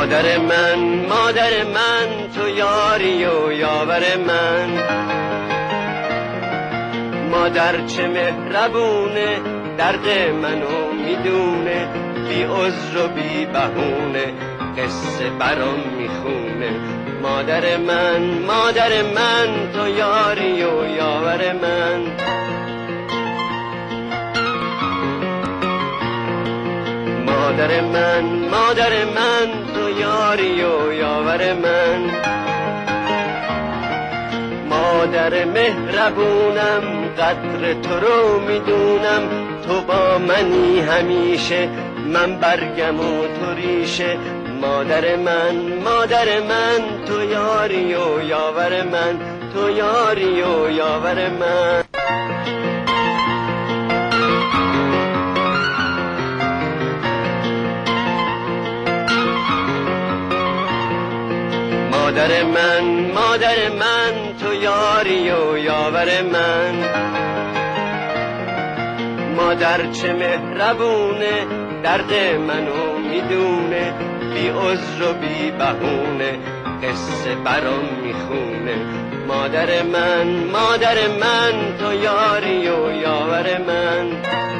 مادر من تو یاری و یاور من. مادر چه مهربونه درد منو میدونه، بی عذر و بی بهونه قصه برام میخونه. مادر من تو یاری و یاور من. مادر من تو یاری و یاور من. مادر مهربونم قدر تو رو میدونم، تو با منی همیشه من برگم و تو ریشه. مادر من تو یاری و یاور من، تو یاری و یاور من. مادر من تو یاری و یاور من. مادر چه مهربونه درد منو میدونه، بی عذر و بی بهونه قصه برام میخونه. مادر من تو یاری و یاور من.